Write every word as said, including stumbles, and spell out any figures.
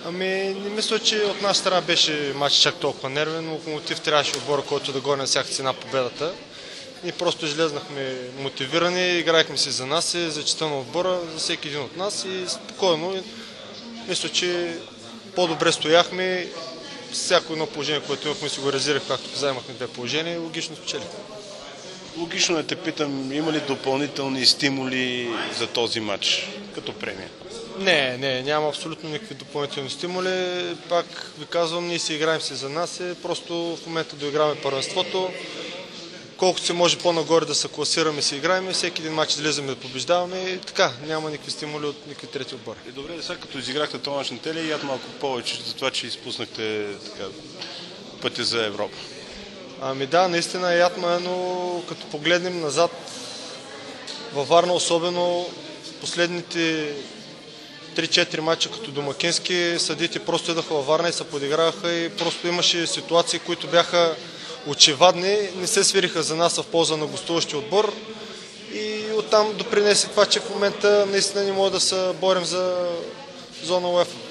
Ами, не мисля, че от наша страна беше матч чак толкова нервен. Локомотив трябваше отбора, който да гони на всяка цена победата. Ние просто излезнахме мотивирани, играехме си за нас и за чета на отбора, за всеки един от нас и спокойно. Мисля, че по-добре стояхме. Всяко едно положение, което имахме, си го резервах, както вземахме две положения и логично спечелихме. Логично да те питам, има ли допълнителни стимули за този матч като премия? Не, не, няма абсолютно никакви допълнителни стимули. Пак ви казвам, ние си играем си за нас, е просто в момента да играме първенството. Колкото се може по-нагоре да се класираме, си играем, всеки един матч излезем да побеждаваме и така, няма никакви стимули от никакви трети отбори. Е, добре, сега като изиграхте този мач на теле, яд малко повече за това, че изпуснахте така, пътя за Европа. Ами да, наистина е ятма, но като погледнем назад, във Варна особено, последните три-четири мача като домакински, съдите просто идаха във Варна и се подиграваха и просто имаше ситуации, които бяха очевадни, не се свириха за нас в полза на гостуващия отбор и оттам допринесе това, че в момента наистина не може да се борим за зона УЕФА.